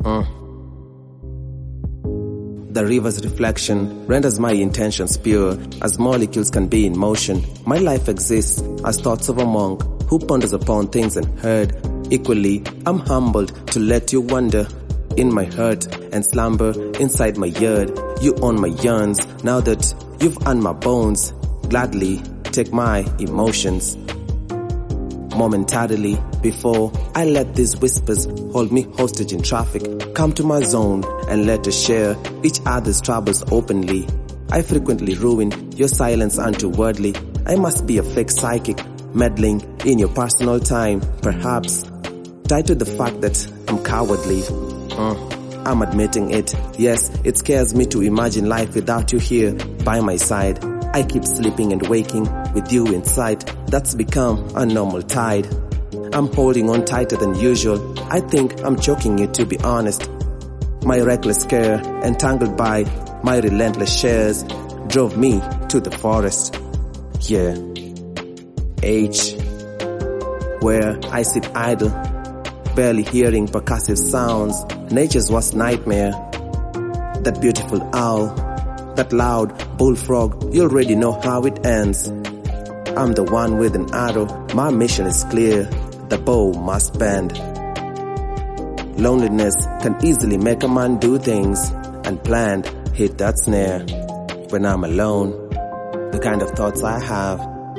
The river's reflection renders my intentions pure, as molecules can be in motion. My life exists as thoughts of a monk who ponders upon things unheard. Equally, I'm humbled to let you wonder in my hurt and slumber inside my yard. You own my yearns, now that you've earned my bones. Gladly take my emotions momentarily before I let these whispers hold me hostage in traffic. Come to my zone and let us share each other's troubles openly. I frequently ruin your silence untowardly. I must be a fake psychic meddling in your personal time, perhaps tied to the fact that I'm cowardly. I'm admitting it. Yes, it scares me to imagine life without you here by my side. I keep sleeping and waking with you in sight. That's become a normal tide. I'm holding on tighter than usual. I think I'm choking you, to be honest. My reckless care, entangled by my relentless shares, drove me to the forest. Yeah. H, where I sit idle, barely hearing percussive sounds. Nature's worst nightmare. That beautiful owl, that loud bullfrog, you already know how it ends. I'm the one with an arrow, my mission is clear, the bow must bend. Loneliness can easily make a man do things, and planned hit that snare. When I'm alone, the kind of thoughts I have.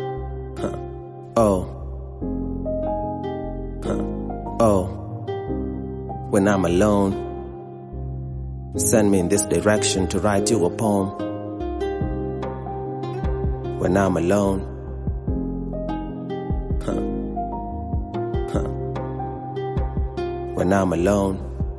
When I'm alone, send me in this direction to write you a poem. When I'm alone, when I'm alone,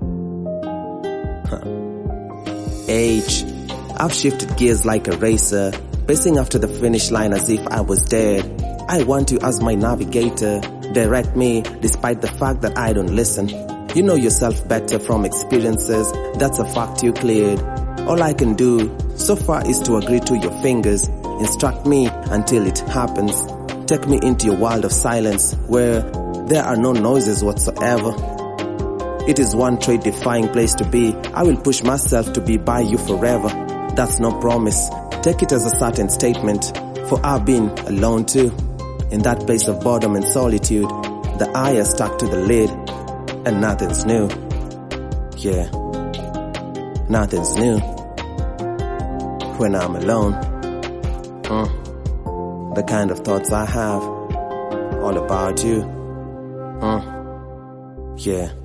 H, I've shifted gears like a racer, pacing after the finish line as if I was dead. I want you as my navigator, direct me despite the fact that I don't listen. You know yourself better from experiences, that's a fact you cleared. All I can do so far is to agree to your fingers. Instruct me until it happens. Take me into your world of silence where there are no noises whatsoever. It is one trade-defying place to be. I will push myself to be by you forever. That's no promise. Take it as a certain statement, for I've been alone too. In that place of boredom and solitude, the eye is stuck to the lid. And nothing's new. Yeah, nothing's new. When I'm alone, the kind of thoughts I have, all about you. Yeah.